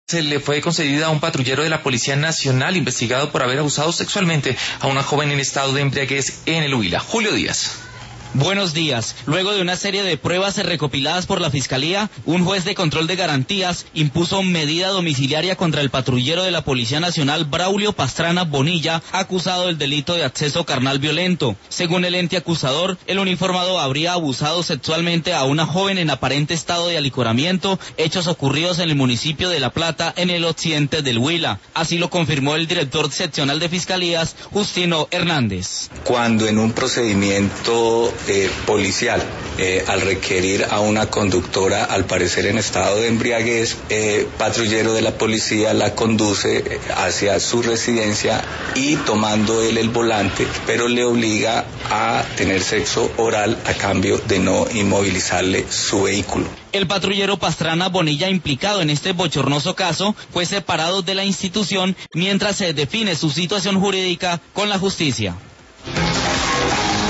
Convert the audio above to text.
Se le fue concedida a un patrullero de la Policía Nacional investigado por haber abusado sexualmente a una joven en estado de embriaguez en el Huila. Julio Díaz. Buenos días. Luego de una serie de pruebas recopiladas por la Fiscalía, un juez de control de garantías impuso medida domiciliaria contra el patrullero de la Policía Nacional Braulio Pastrana Bonilla, acusado del delito de acceso carnal violento. Según el ente acusador, el uniformado habría abusado sexualmente a una joven en aparente estado de alicoramiento, hechos ocurridos en el municipio de La Plata, en el occidente del Huila. Así lo confirmó el director seccional de Fiscalías, Justino Hernández. Cuando en un procedimiento policial, al requerir a una conductora, al parecer en estado de embriaguez, patrullero de la policía la conduce hacia su residencia y tomando él el volante, pero le obliga a tener sexo oral a cambio de no inmovilizarle su vehículo. El patrullero Pastrana Bonilla, implicado en este bochornoso caso, fue separado de la institución mientras se define su situación jurídica con la justicia.